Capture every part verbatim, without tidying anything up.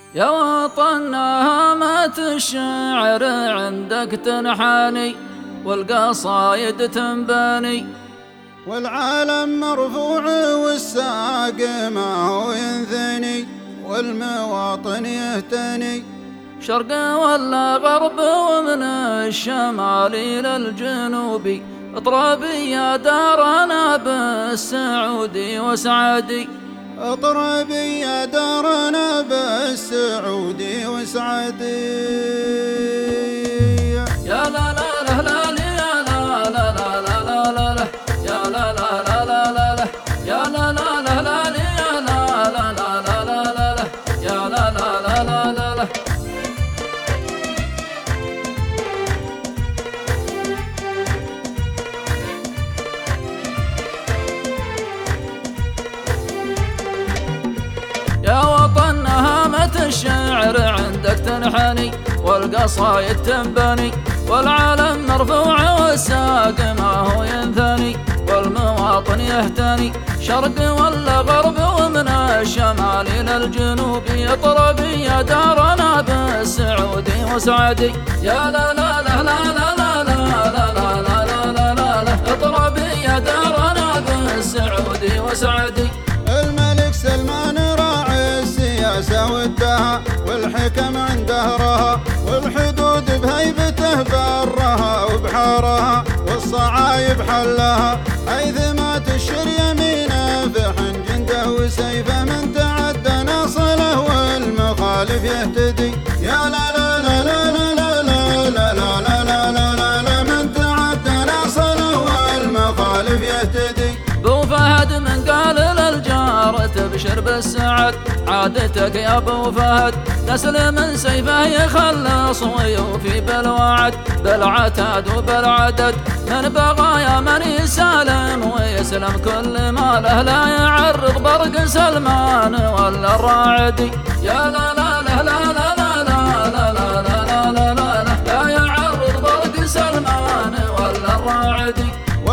يا وطن هامات الشعر عندك تنحاني والقصايد تنباني، والعالم مرفوع والساق ما هو ينثني والمواطن يهتني، شرق ولا غرب ومن الشمال إلى الجنوبي، اطربي يا دارنا بالسعودي وسعدي، اطربي يا دارنا بالسعودي وسعدي. يا لا لا لا لا يا لا لا لا لا لا لا يا لا لا لا لا لا يا لا لا لا لا يا لا لا لا لا لا يا لا لا لا لا لا. يا وطن هامة الشعر عندك تنحني والقصايد تنبني، والعالم مرفوع والساق ما هو ينثني والمواطن يهتني، شرق ولا غرب ومن الشمال إلى الجنوب، اطربي يا دارنا بالسعودي وسعدي. يا لا لا لا لا لا لا لا لا لا لا لا لا اطربي يا دارنا بالسعودي وسعدي. الملك سلمان راعي السياسة والدهى والحكم عنده رها، والحدود بهيبته برها وبحارها والصعايب حلها، حيثما تشر يمينه فحن جنده وسيفه من تعدى ناصله والمخالف يهتدي. يا لا لا لا لا لا لا لا لا لا لا لا لا من تعدى ناصله والمخالف يهتدي. بو فهد من قال للجار تبشر بالسعد، عادتك يا ابو فهد نسل من سيفه يخلص ويوفي بالوعد، بالعتاد وبالعدد من بغايا من يسالم ويسلم كل ماله، لا يعرض برق سلمان ولا الراعدي. يا لا لا لا لا لا لا لا لا لا لا لا لا يعرض برق سلمان ولا الراعدي.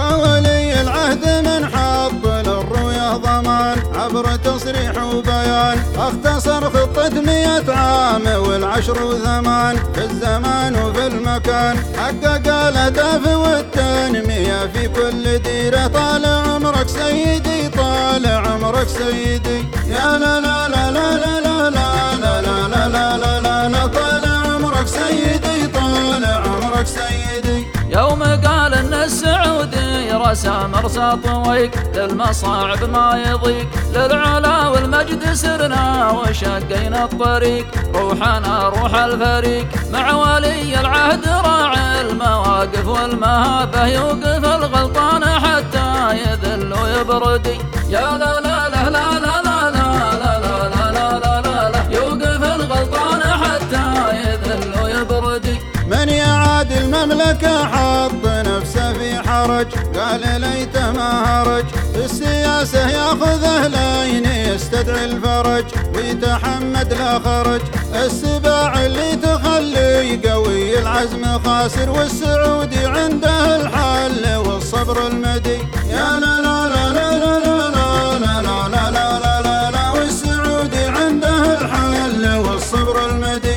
وولي العهد من حط للرؤيا ضمان عبر تصريح وبيان، اختصر خطة مئة عام والعشر وثمان في الزمان وفي المكان، حقق الأهداف والتنمية في كل ديرة. طال عمرك سيدي طال عمرك سيدي. يا لا لا لا لا لا لا لا لا لا لا لا لا لا طال عمرك سيدي طال عمرك سيدي. يوم قال ان السعودي رسى مرسى طويق للمصاعب ما يضيق، للعلا والمجد سرنا وشقينا الطريق، روحنا روح الفريق مع ولي العهد راعي المواقف والمهابه، يوقف الغلطان حتى يذل ويبردي. يا لا لا لا لا لا لا لا لا لا لا لا لا يوقف الغلطان حتى يذل ويبردي. من يعاد المملكة حط نفسه في حرج، قال ليته ما هرج السياسة ياخذه لين يستدعي الفرج، ويتحمد لا خرج السباع اللي تخلي قوي العزم خاسر، والسعودي عنده الحل والصبر المدي. يا لا لا لا لا لا لا لا لا لا لا لا لا لا والسعودي عنده الحل والصبر المدي.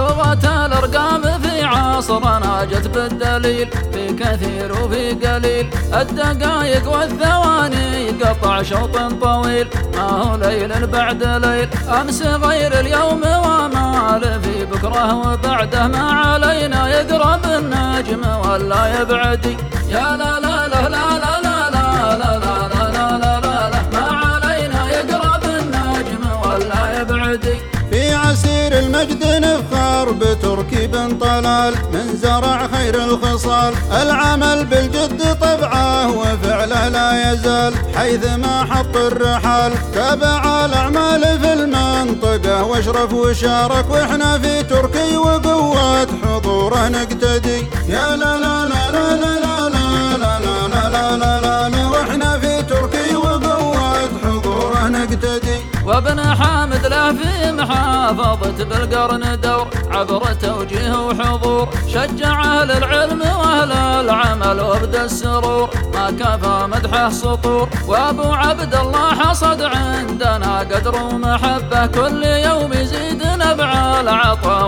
لغة الأرقام في عصرنا جت بالدليل، في كثير وفي قليل الدقايق والثواني قطع شوط طويل، ما هو ليل بعد ليل أمس غير اليوم وما في بكرة وبعده، ما علينا يقرب النجم ولا يبعدي. يا لا لا لا لا لا لا لا لا لا لا لا لا ما علينا يقرب النجم ولا يبعدي. في عسير المجد نفخر بتركي بن طلال من زرع خير الخصال، العمل بالجد طبعه وفعله لا يزال، حيثما حط الرحال تابع الأعمال في المنطقة واشرف وشارك، واحنا في تركي وقوة حضوره نقتدي. يا لا لا لا لا لا لا لا لا لا لا لا لا واحنا في تركي وقوة حضوره نقتدي. وابن حامد له في محافظة بالقرن دور عبر توجيه وحضور، شجع أهل العلم وأهل العمل وابدى السرور، ما كفى مدحه سطور. وأبو عبد الله حصد عندنا قدر ومحبة، كل يوم يزيد نبع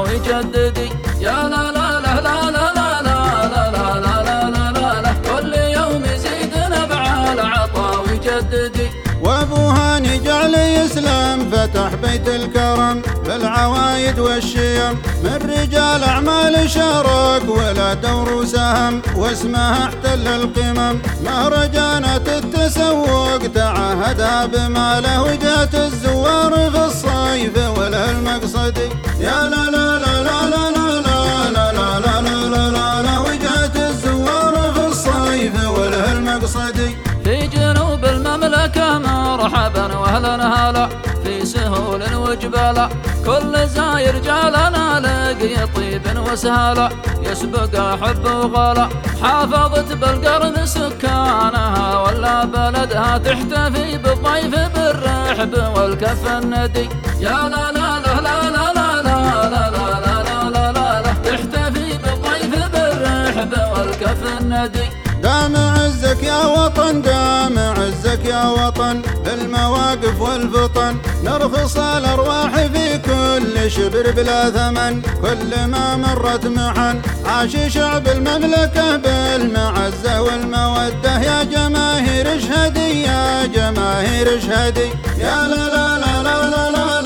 العطاوي جددي. يا لا لا لا لا لا لا لا لا لا لا لا لا لا كل يوم يزيد نبع العطاوي جددي. وابو هاني جعل يسلم فتح بيت الكرم بالعوايد والشيم، من رجال اعمال شارك ولا دور سهم، واسمها احتل القمم مهرجانات التسوق تعهدها بماله، وجات الزوار في الصيف وله المقصدي. يا لا لا لا لا لا لا لا لا لا لا لا لا لا وجات الزوار في الصيف وله المقصدي. في جنوب المملكة مرحبا واهلا هلا، في سهول وجبالا كل زاير جالنا لقي طيب وسهلا، يسبق حب وغلا حافظت بالقرن سكانها، ولا بلدها تحتفي بالضيف بالرحب والكف الندي. يا لا لا لا لا لا لا لا لا لا لا لا لا لا تحتفي بالضيف بالرحب والكف الندي. دام عزك يا وطن دام عزك يا وطن، بالمواقف والفطن نرخص الأرواح في كل شبر بلا ثمن، كل ما مرت محن عاش شعب المملكة بالمعزة والمودة. يا جماهير اشهدي يا جماهير اشهدي. يا لا لا لا لا لا لا